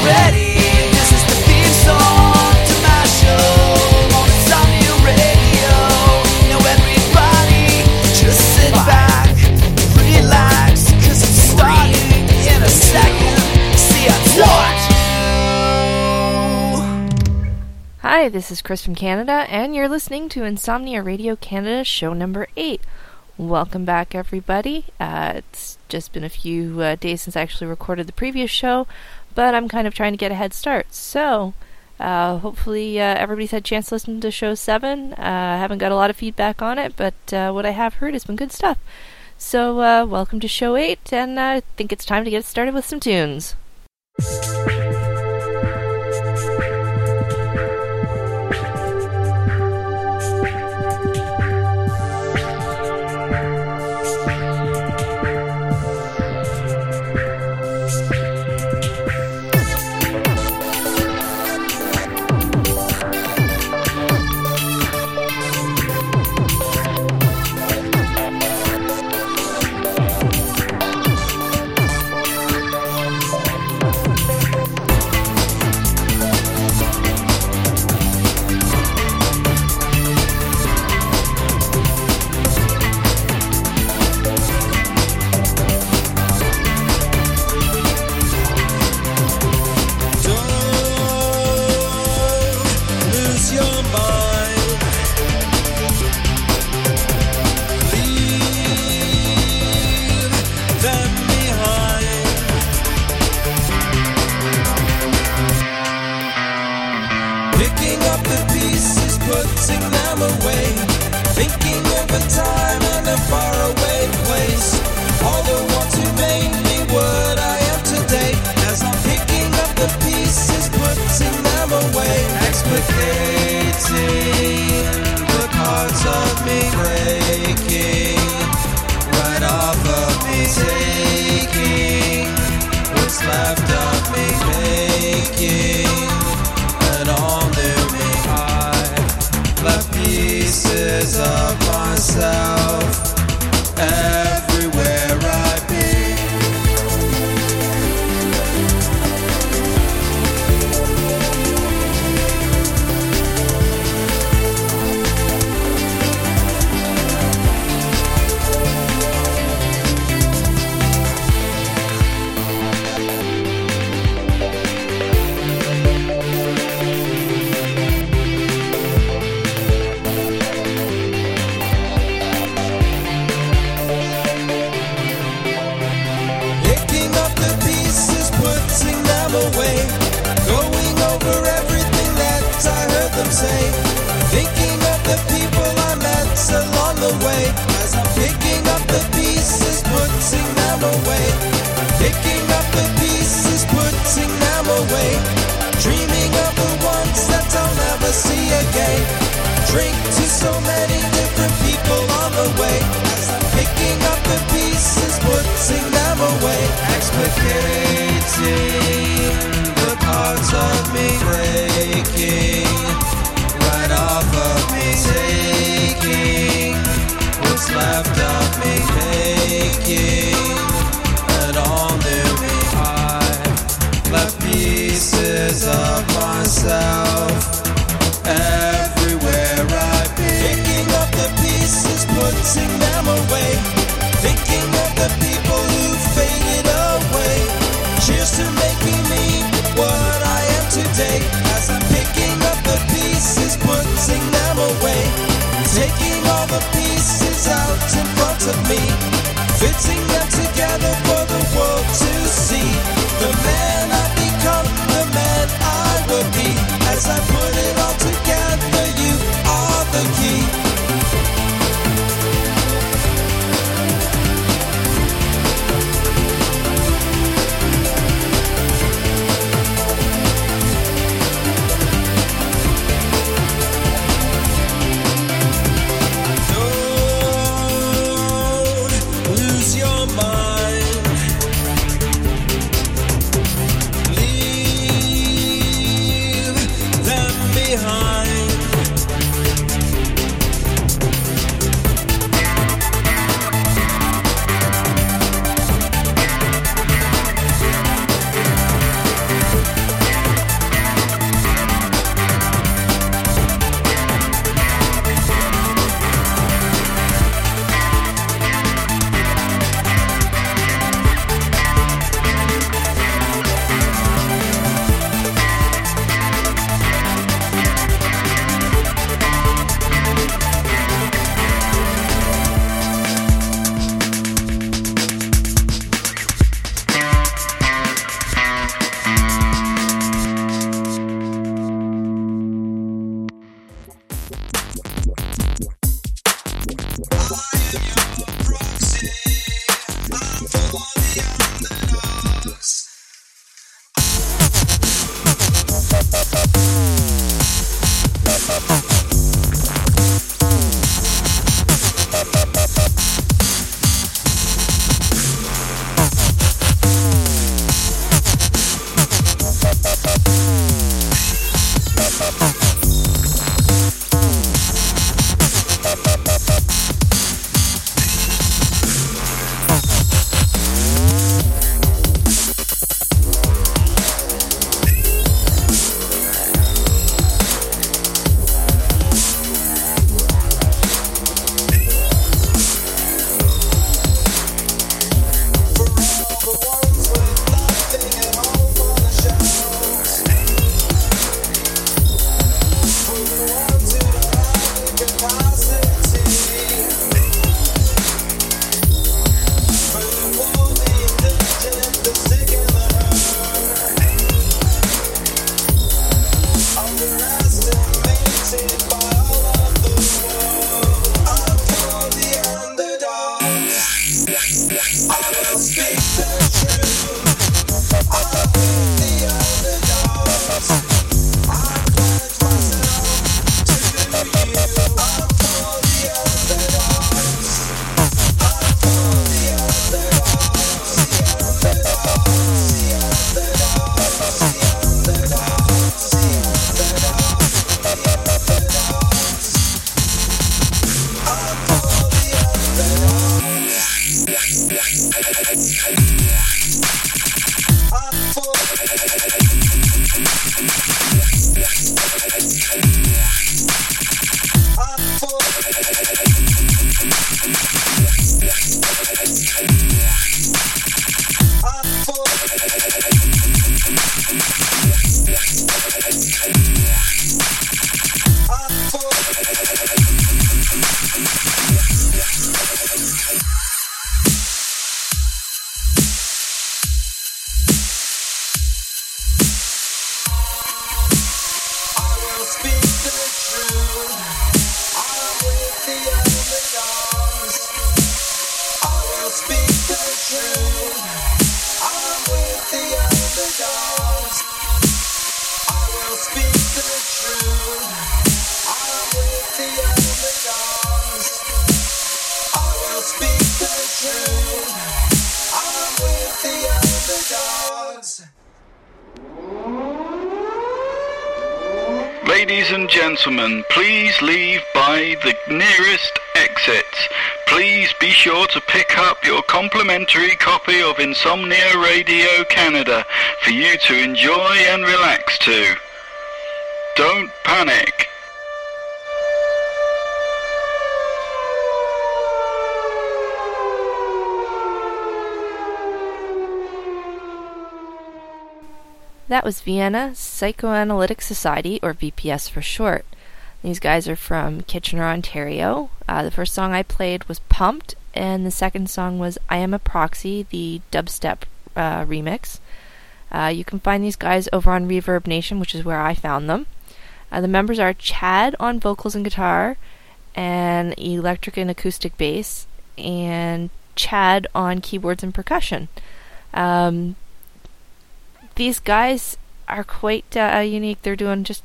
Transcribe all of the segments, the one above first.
ready? This is the theme song to my show on Insomnia Radio. Now everybody just sit back, relax, cause it's starting in a second. See, I told you. Hi, this is Chris from Canada, and you're listening to Insomnia Radio Canada show number 8. Welcome back, everybody. It's just been a few days since I actually recorded the previous show, but I'm kind of trying to get a head start. So, hopefully everybody's had a chance to listen to show 7. I haven't got a lot of feedback on it, but what I have heard has been good stuff. So, welcome to show 8, and I think it's time to get started with some tunes. Ladies and gentlemen, please leave by the nearest exits. Please be sure to pick up your complimentary copy of Insomnia Radio Canada for you to enjoy and relax to. Don't panic. That was Vienna Psychoanalytic Society, or VPS for short. These guys are from Kitchener, Ontario. The first song I played was Pumped, and the second song was I Am a Proxy, the dubstep remix. You can find these guys over on Reverb Nation, which is where I found them. The members are Chad on vocals and guitar, and electric and acoustic bass, and Chad on keyboards and percussion. These guys are quite unique. They're doing just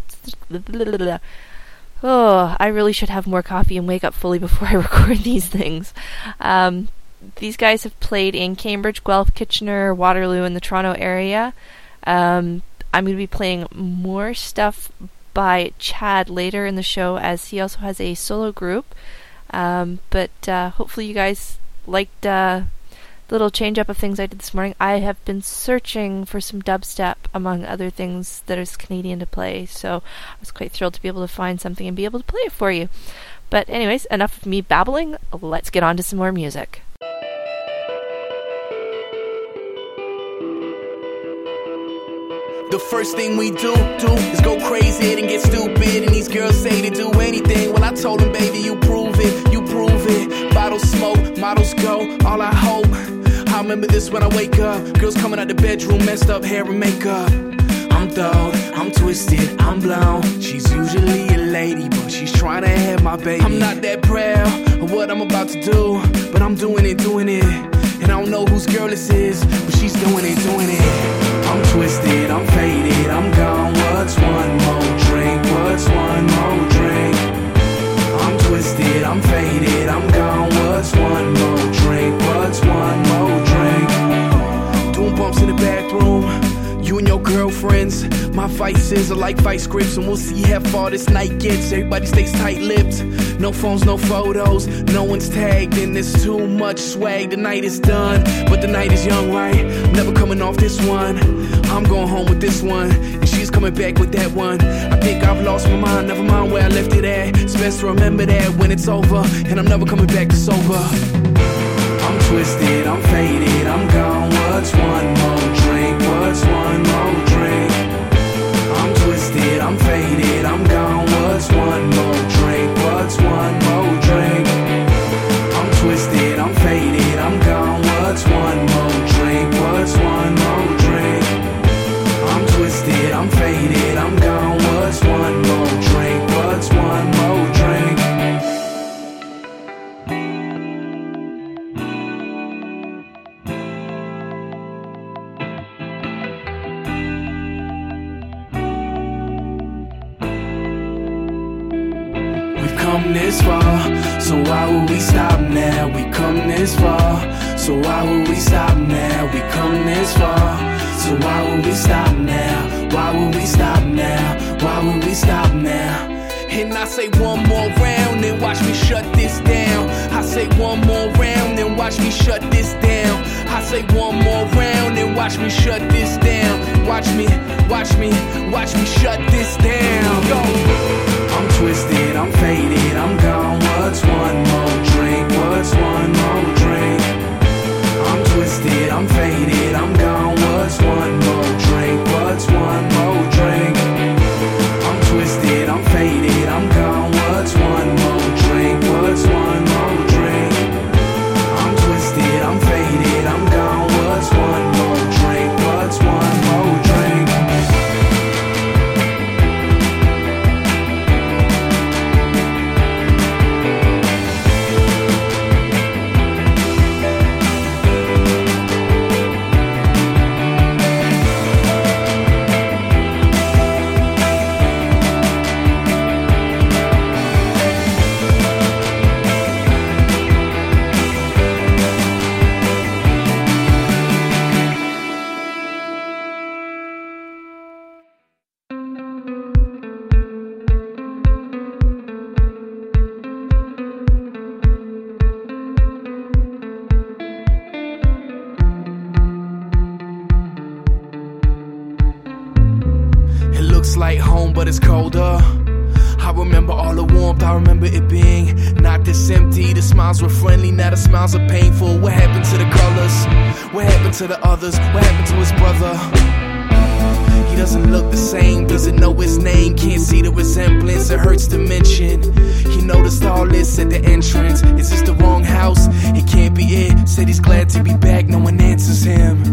oh, I really should have more coffee and wake up fully before I record these things. These guys have played in Cambridge, Guelph, Kitchener, Waterloo, and the Toronto area. I'm going to be playing more stuff by Chad later in the show, as he also has a solo group. But hopefully you guys liked little change up of things I did this morning. I have been searching for some dubstep, among other things that is Canadian to play, so I was quite thrilled to be able to find something and be able to play it for you. But anyways, enough of me babbling. Let's get on to some more music. The first thing we do is go crazy and get stupid. And these girls say they do anything. Well, I told them, baby, you prove it, you prove it. Bottles smoke, models go, all I hope. I remember this when I wake up. Girls coming out the bedroom, messed up hair and makeup. I'm thawed, I'm twisted, I'm blown. She's usually a lady, but she's trying to have my baby. I'm not that proud of what what I'm about to do, but I'm doing it. And I don't know whose girl this is, but she's doing it. I'm twisted, I'm faded, I'm gone. What's one more drink? What's one more drink? I'm twisted, I'm faded, I'm gone. What's one more drink? What's one more drink? Doing bumps in the bathroom, you and your girlfriends. My vices are like vice grips, and we'll see how far this night gets. Everybody stays tight-lipped, no phones, no photos, no one's tagged, and there's too much swag. The night is done, but the night is young, right? Never coming off this one. I'm going home with this one, and she's coming back with that one. I think I've lost my mind, never mind where I left it at. It's best to remember that when it's over, and I'm never coming back to sober. I'm twisted, I'm faded, I'm gone. What's one more drink? What's one more drink? I'm twisted, I'm faded, I'm gone. What's one more drink? What's one more drink? I'm twisted, I'm faded, I'm gone. What's one more drink? What's one more drink? I'm twisted, I'm faded, I'm gone. What's one more drink? What's one more drink? Come this far, so why would we stop now? We come this far, so why would we stop now? We come this far, so why would we stop now? Why would we stop now? Why would we stop now? And I say one more round, then watch me shut this down. I say one more round, then watch me shut this down. I say one more round, then watch me shut this down. Watch me shut this down. Go. I'm twisted, I'm faded, I'm gone. What's one more drink? What's one more drink? I'm twisted, I'm faded, I'm gone. What's one more drink? What's one more drink? I'm twisted, I'm faded, I'm gone. What's one more drink? What's one more drink? I'm twisted, I'm faded, I'm gone. What's one more drink? What's one more drink? Like home, but it's colder. I remember all the warmth, I remember it being not this empty. The smiles were friendly, now the smiles are painful. What happened to the colors? What happened to the others? What happened to his brother? He doesn't look the same, doesn't know his name, can't see the resemblance, it hurts to mention. He noticed all this at the entrance. Is this the wrong house? It can't be it. Said he's glad to be back, no one answers him.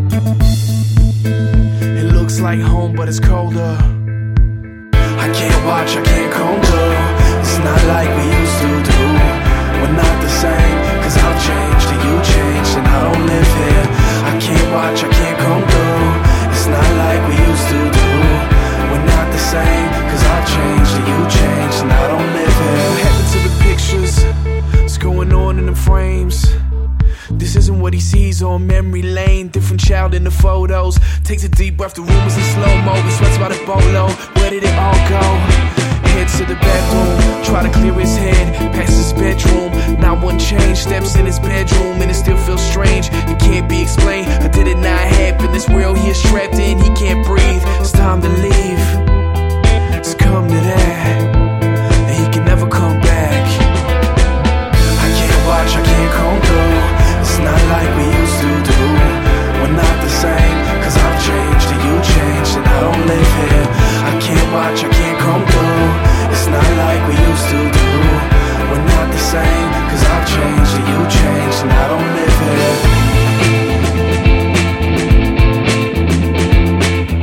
It looks like home, but it's colder. I can't watch, I can't comb through. It's not like we used to do. We're not the same, cause I've changed and you changed and I don't live here. I can't watch, I can't comb through. It's not like we used to do. We're not the same, cause I've changed and you changed and I don't live here. What happened to the pictures? What's going on in the frames? This isn't what he sees on memory lane. Different child in the photos. Takes a deep breath, the room is in slow-mo. He sweats by the bolo. Where did it all go? Heads to the bathroom, try to clear his head, past his bedroom. Not one change, steps in his bedroom, and it still feels strange. It can't be explained, or did it not happen? This world he is trapped in, he can't breathe. It's time to leave. It's come to that, and he can never come back. I can't watch, I can't comb through. It's not like we used to do. We're not the same, cause I've changed and you changed and I don't live here. I can't watch, I can't come through. It's not like we used to do. We're not the same, cause I've changed and you changed and I don't live here.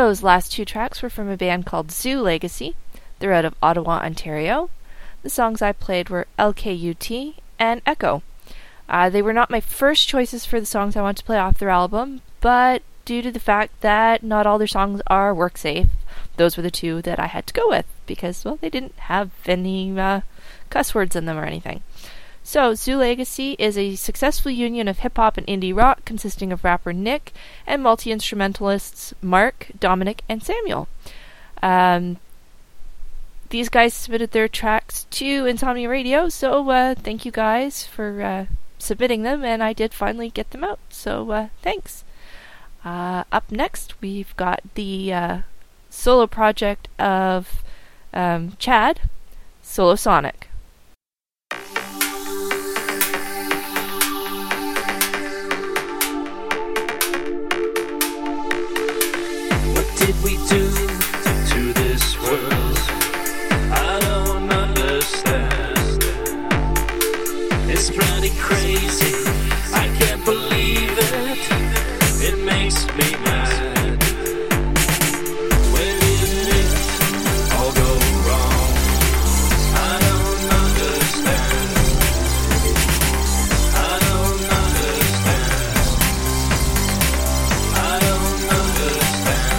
Those last two tracks were from a band called Zoo Legacy. They're out of Ottawa, Ontario. The songs I played were LKUT and Echo. They were not my first choices for the songs I want to play off their album, but due to the fact that not all their songs are work safe, those were the two that I had to go with because, well, they didn't have any cuss words in them or anything. So, Zoo Legacy is a successful union of hip-hop and indie rock consisting of rapper Nick and multi-instrumentalists Mark, Dominic, and Samuel. These guys submitted their tracks to Insomnia Radio, so thank you guys for submitting them, and I did finally get them out, so thanks. Up next, we've got the solo project of Chad, Solo Sonic. Did we do to this world? I don't understand. It's bloody crazy. I can't believe it. It makes me mad. When did it all go wrong? I don't understand. I don't understand. I don't understand.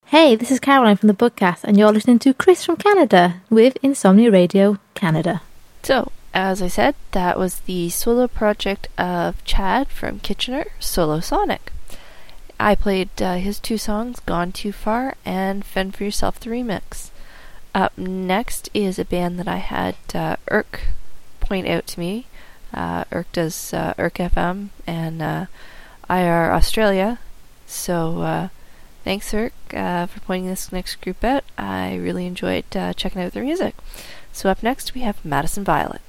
Hey, this is Caroline from the Bookcast, and you're listening to Chris from Canada with Insomnia Radio Canada. So, as I said, that was the solo project of Chad from Kitchener, Solo Sonic. I played his two songs, Gone Too Far and Fend For Yourself the Remix. Up next is a band that I had Irk point out to me. Irk does Irk FM and IR Australia. So thanks, Irk, for pointing this next group out. I really enjoyed checking out their music. So up next we have Madison Violet.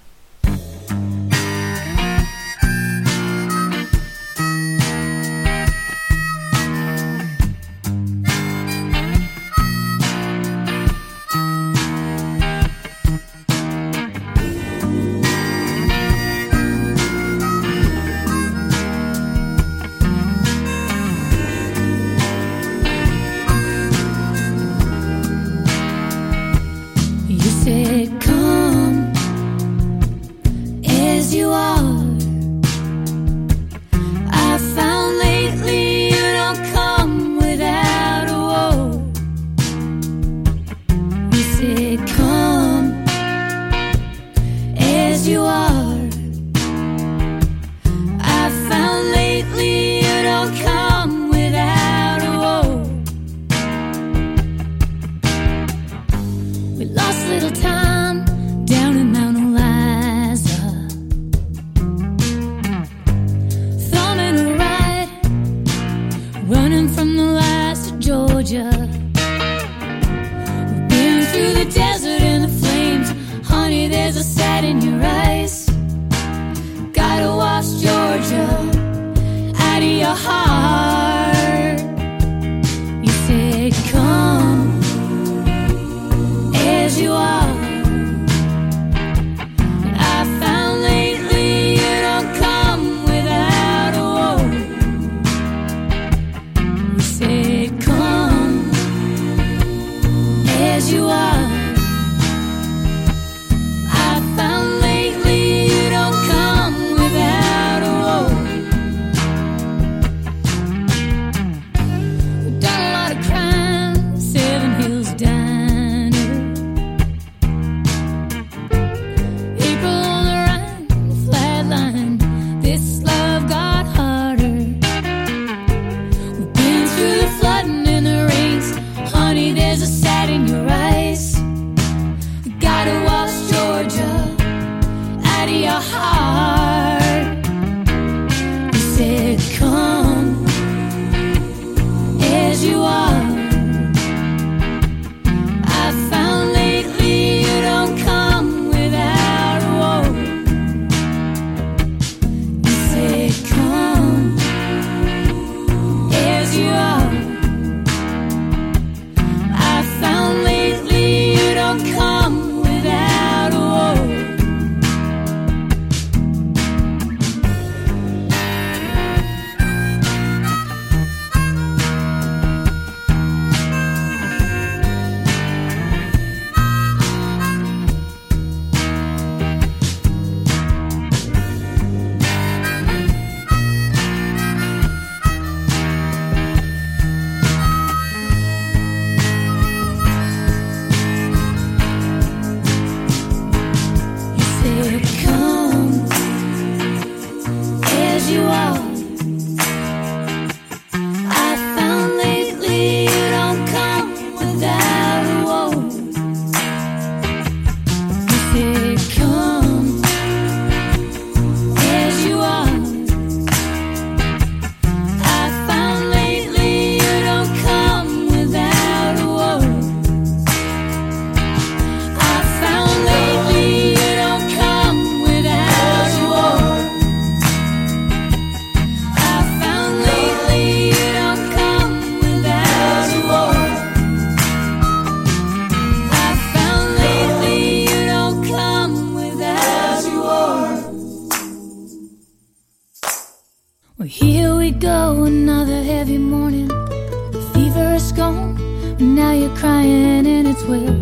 Well, here we go, another heavy morning. The fever is gone, and now you're crying and it's well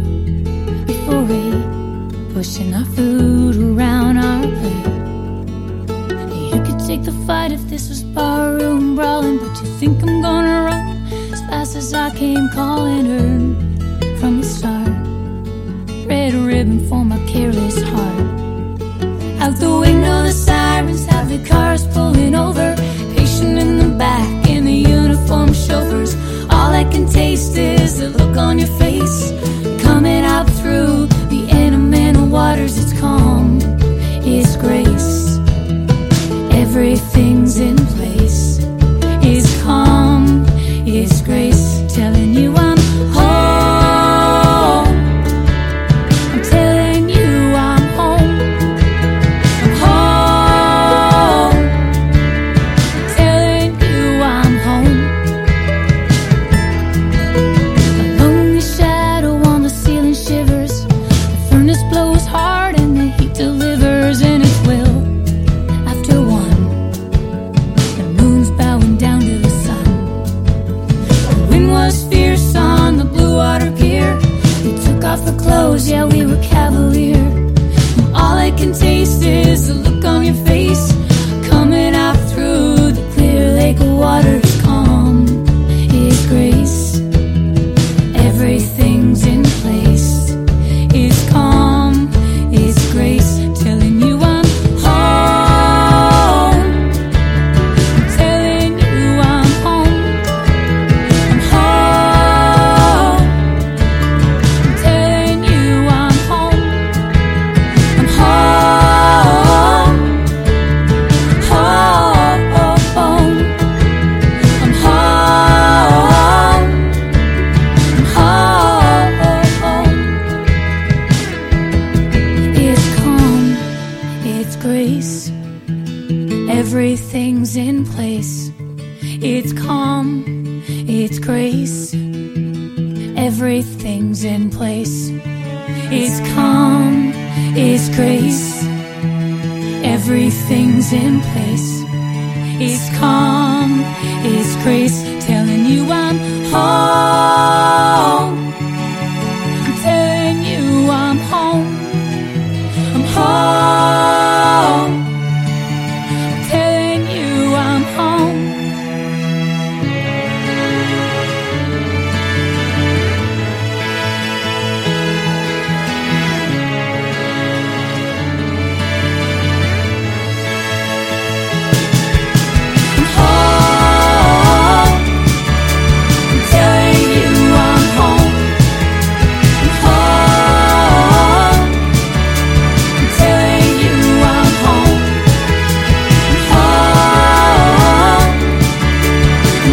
before 8, pushing our food around our plate. You could take the fight if this was barroom brawling, but you think I'm gonna run? It's fast as I came calling her from the start. Red ribbon for my careless heart. Out the window the sirens have the cars pulling over. Patient in the back in the uniform chauffeurs. All I can taste is the look on your face. Coming out through the Anamana waters. It's calm, it's grace. Everything's in place. It's calm, it's grace. Telling you I'm home. I'm telling you I'm home. I'm home. I'm telling you I'm home. A lonely shadow on the ceiling shivers. The furnace blows hard and the heat delivers in its will. After one, the moon's bowing down to the sun. The wind was fierce on the blue water pier. We took off our clothes, yeah, we were cavalier. And all I can taste is the look on your face. Coming out through the clear lake of water. It's calm, it's grace. Everything's in place. It's calm, it's grace. Telling you I'm home. I'm telling you I'm home. I'm home. I'm telling you I'm home. I'm home. Home. I'm home. It's calm, it's grace. Everything's in place. It's calm, it's grace. Everything's in place. It's calm, it's grace. Everything's in place. It's calm, it's grace. Telling you I'm home. I'm telling you I'm home. I'm home. I'm telling you I'm home. I'm home. I'm telling you I'm home. I'm home. I'm telling you I'm home. I'm home. I'm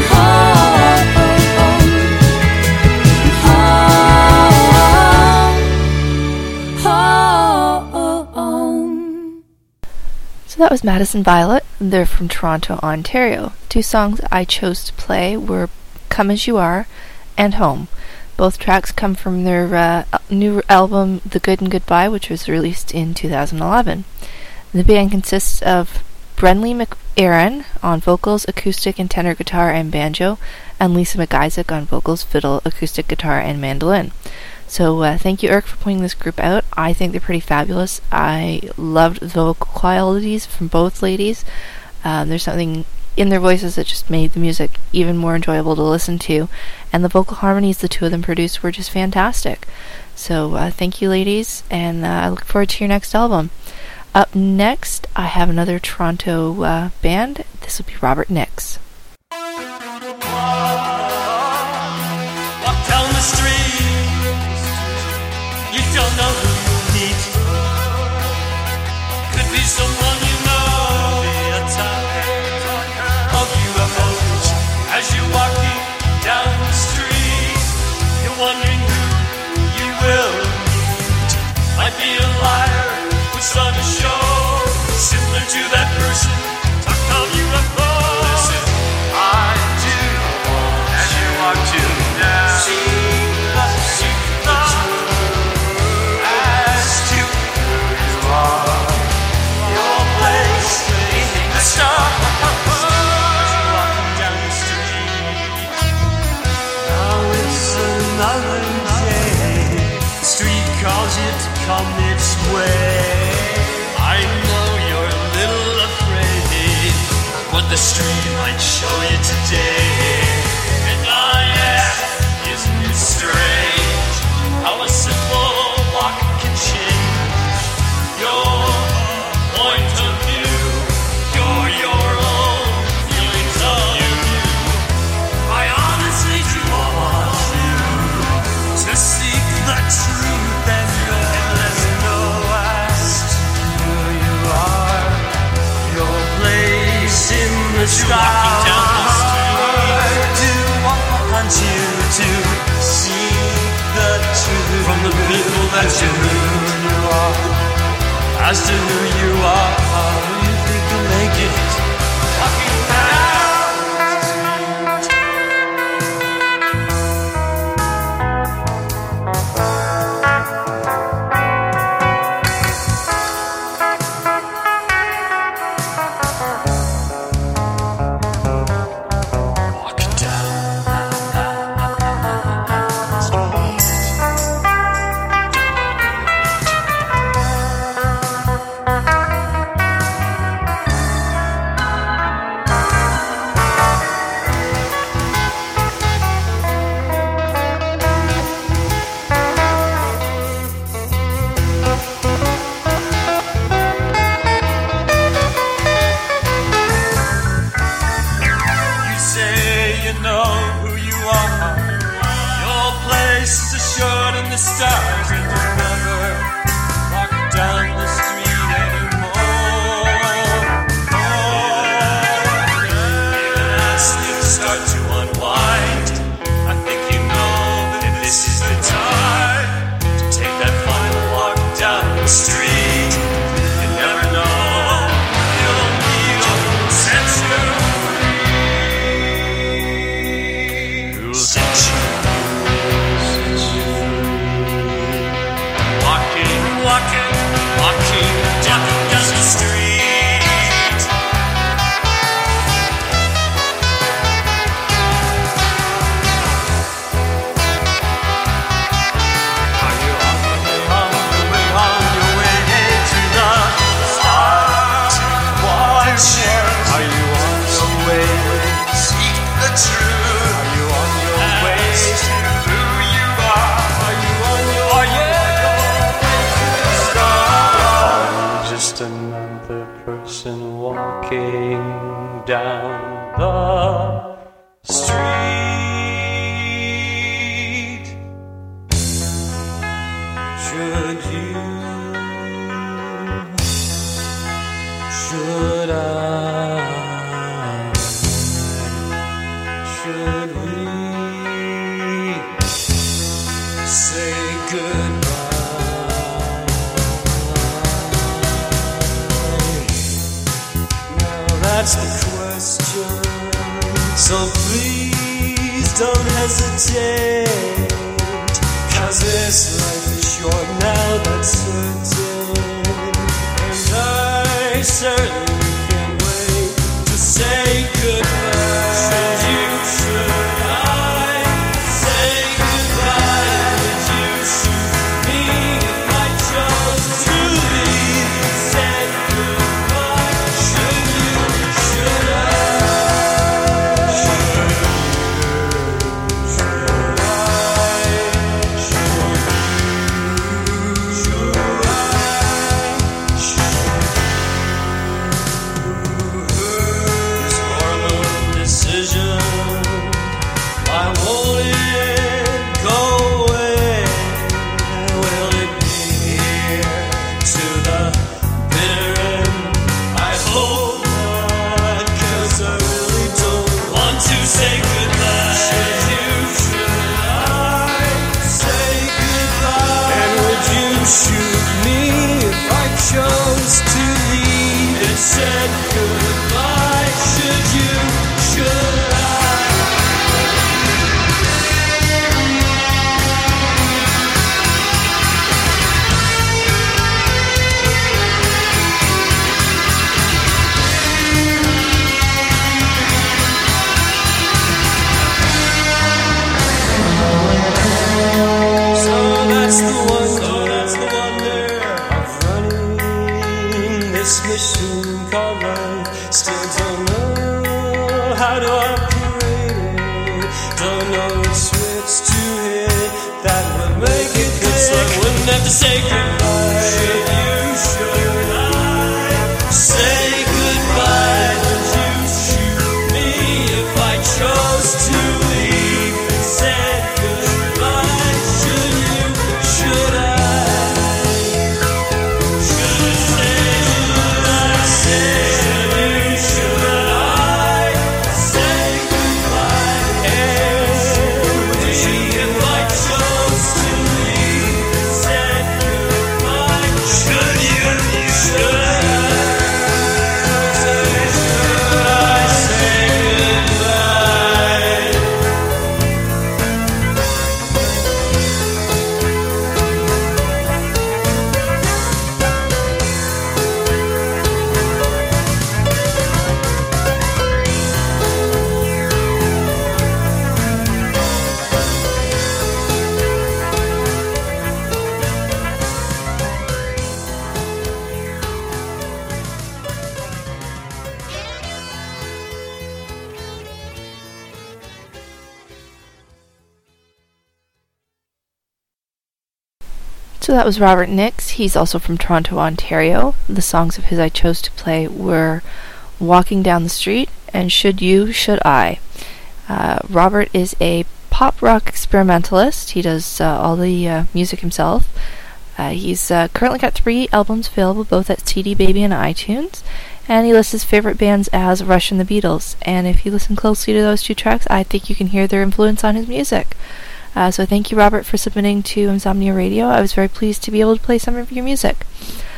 home. So that was Madison Violet. They're from Toronto, Ontario. Two songs I chose to play were Come As You Are and Home. Both tracks come from their new album The Good and Goodbye, which was released in 2011. The band consists of Brenley McAaron on vocals, acoustic and tenor guitar and banjo, and Lisa McIsaac on vocals, fiddle, acoustic guitar, and mandolin. So thank you, Eric, for pointing this group out. I think they're pretty fabulous. I loved the vocal qualities from both ladies. There's something in their voices that just made the music even more enjoyable to listen to, and the vocal harmonies the two of them produced were just fantastic. So thank you, ladies, and I look forward to your next album. Up next, I have another Toronto band. This will be Robert Nix. Walk down the street, you don't know who you meet. Could be someone you know, be a type of UFOs. As you're walking down the street, you're wondering who you will meet. Might be a liar who's on a show, similar to that person talking on UFOs. Listen, I do, as you walk to now, see the truth as to who you are. Your place beneath the stars. As you're walking down the street, now it's another day. The street calls you to come its way. I know you're a little afraid what the street might show you today, and I am. little as to who you are. As to who you are, you think you'll make it walking down the street. Walking You say you know who you are. Your place is assured in the stars, and you'll never walk down the street anymore. Even as things start to unwind, I think you know that this is the time to take that final walk down the street. You never know, you'll meet or set you free. Who'll set you walking, walking, walking down the street. Are you on your way to the stars? Watching. Are you on your way? Seek the truth. Are you on your way to who you are? Are you on your way to the stars? I'm just another person walking down the street. Should you? Should I? Should we say goodbye? Now that's the question. So please don't hesitate. 'Cause this life is short now, that's certain. And I certainly can't wait to say goodbye. Should you, should I say goodbye? Would you shoot me if I chose to leave and said goodbye? Should you, should I? Should you, should I? Should you, should I? This horrible decision, why won't it go away? Will it be here to the bitter end? I hope not, 'cause I really don't want to say goodbye. Should you, should I say goodbye? And would you shoot me if I chose to leave and said goodbye? Should you, should I? So that's the wonder of running this mission called life. Still don't know how to operate it. Don't know which switch to hit that would make it click. So I wouldn't have to say goodbye. Should you, should I say goodbye? Would you shoot me if I chose to leave and said goodbye? Should you, should I? Should I say, should you, should I say goodbye? And would you, if I chose to leave and say So that was Robert Nix. He's also from Toronto, Ontario. The songs of his I chose to play were Walking Down the Street and Should You, Should I. Robert is a pop rock experimentalist. He does all the music himself. He's currently got 3 albums available, both at CD Baby and iTunes. And he lists his favorite bands as Rush and the Beatles. And if you listen closely to those 2 tracks, I think you can hear their influence on his music. So thank you, Robert, for submitting to Insomnia Radio. I was very pleased to be able to play some of your music.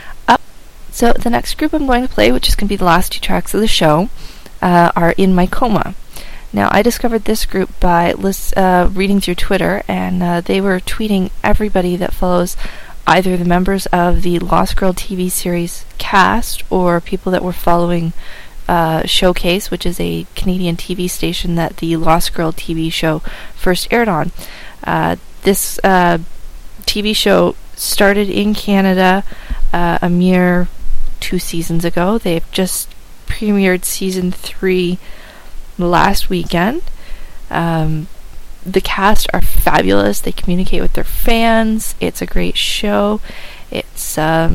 So the next group I'm going to play, which is going to be the last 2 tracks of the show, are In My Coma. Now, I discovered this group by reading through Twitter, and they were tweeting everybody that follows either the members of the Lost Girl TV series cast or people that were following Showcase, which is a Canadian TV station that the Lost Girl TV show first aired on. This TV show started in Canada a mere 2 seasons ago. They've just premiered season 3 last weekend. The cast are fabulous. They communicate with their fans. It's a great show. It's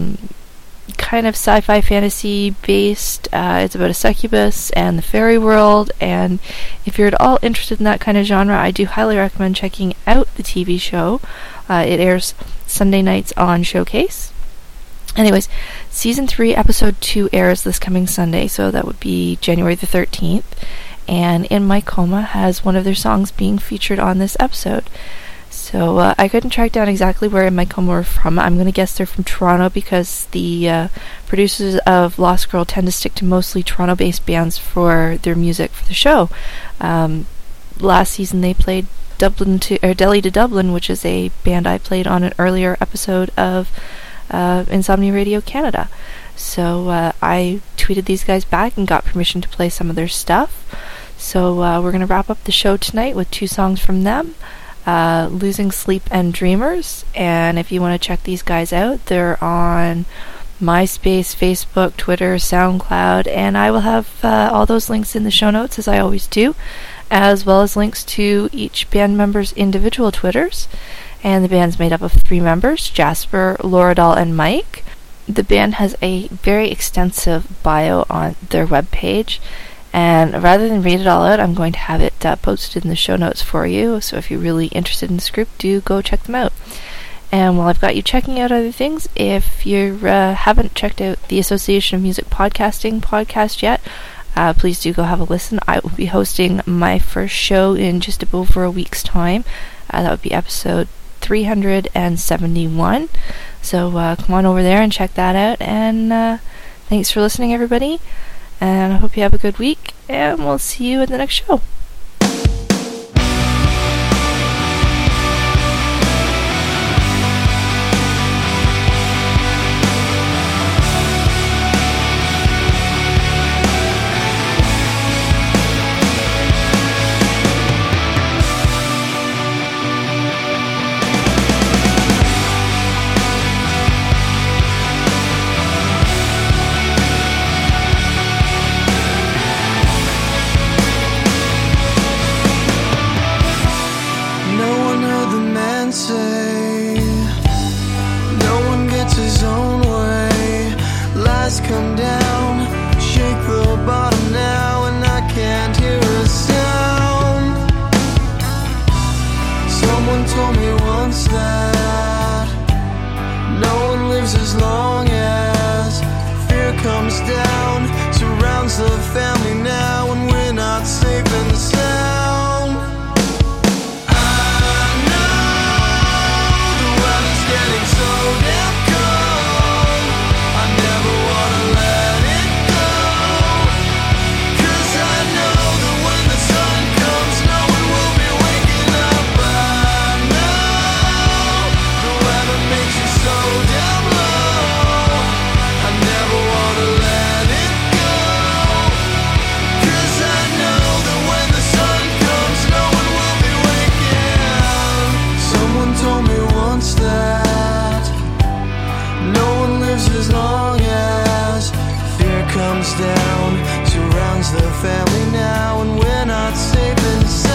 kind of sci-fi fantasy based. It's about a succubus and the fairy world, and if you're at all interested in that kind of genre, I do highly recommend checking out the TV show. It airs Sunday nights on Showcase. Anyways, season 3 episode 2 airs this coming Sunday, so that would be January the 13th. And In My Coma has one of their songs being featured on this episode. So I couldn't track down exactly where In My Coma were from. I'm going to guess they're from Toronto because the producers of Lost Girl tend to stick to mostly Toronto-based bands for their music for the show. Last season they played Delhi to Dublin, which is a band I played on an earlier episode of Insomnia Radio Canada. So I tweeted these guys back and got permission to play some of their stuff. So we're going to wrap up the show tonight with 2 songs from them, Losing Sleep and Dreamers. And if you want to check these guys out, they're on MySpace, Facebook, Twitter, SoundCloud, and I will have all those links in the show notes, as I always do, as well as links to each band member's individual Twitters. And the band's made up of 3 members, Jasper, Loradal, and Mike. The band has a very extensive bio on their webpage, and rather than read it all out, I'm going to have it posted in the show notes for you, so if you're really interested in this group, do go check them out. And while I've got you checking out other things, if you haven't checked out the Association of Music Podcasting podcast yet, please do go have a listen. I will be hosting my first show in just over a week's time. That would be episode 371. So come on over there and check that out. And thanks for listening, everybody. And I hope you have a good week. And we'll see you in the next show.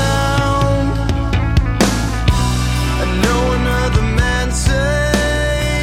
Another man say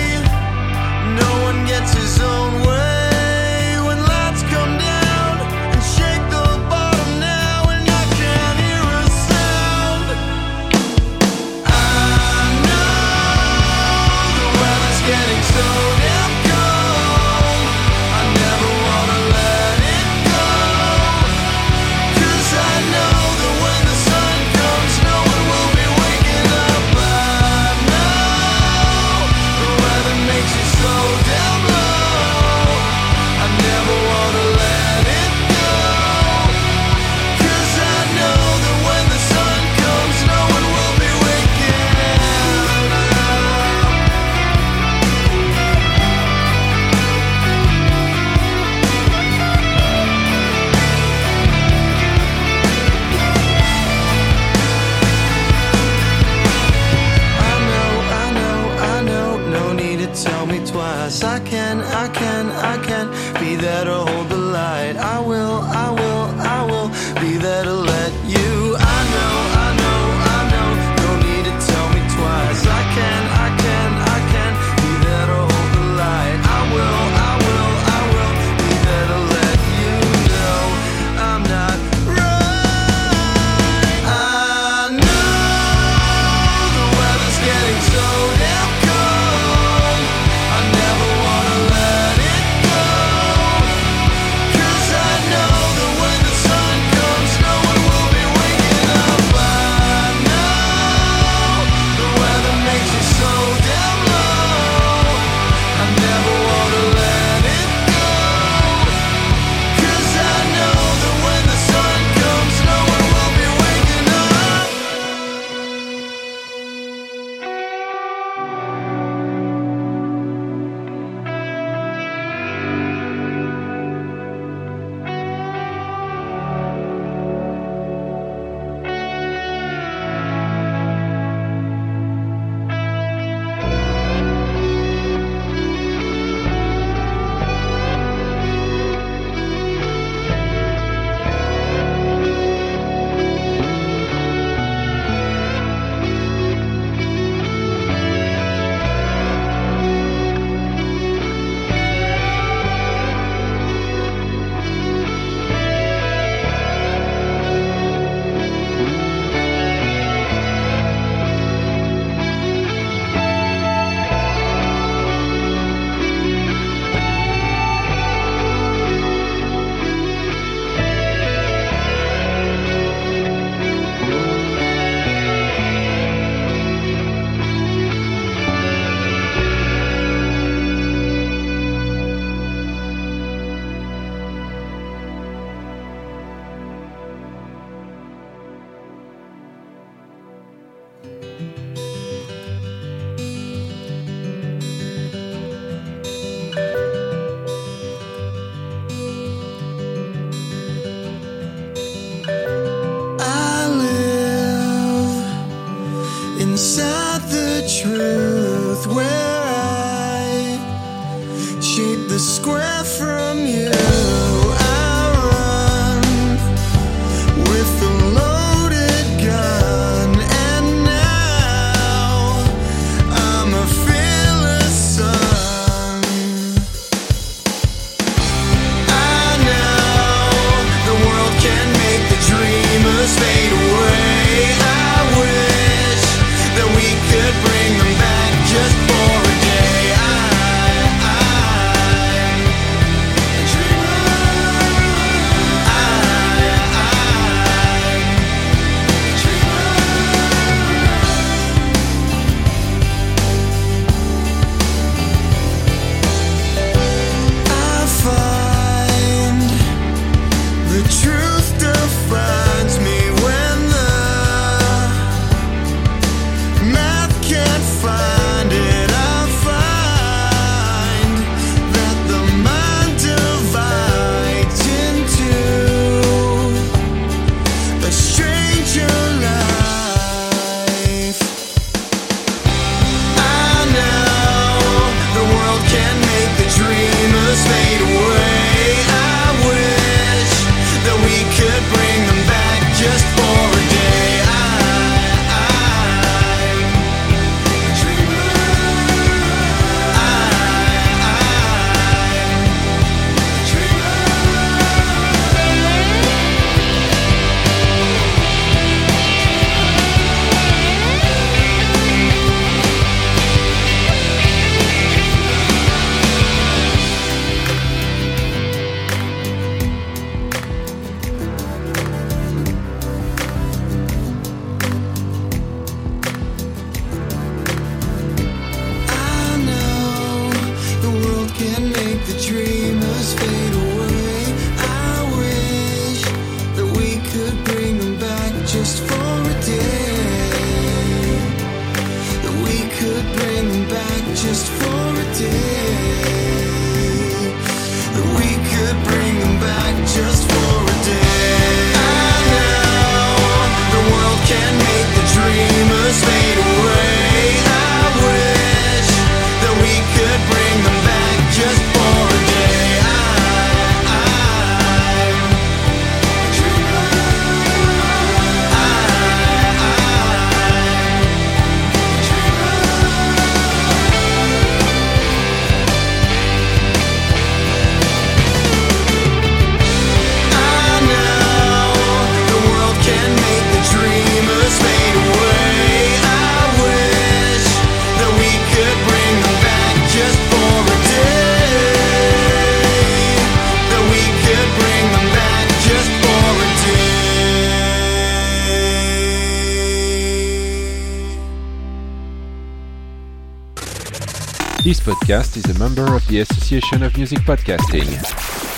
twice. I can be there to hold the light. I will be there to let you. I know, no need to tell me twice. I can be there to hold the light. I will be there to let you know I'm not right. I know the weather's getting so damn cold. I never wanna let it This podcast is a member of the Association of Music Podcasting.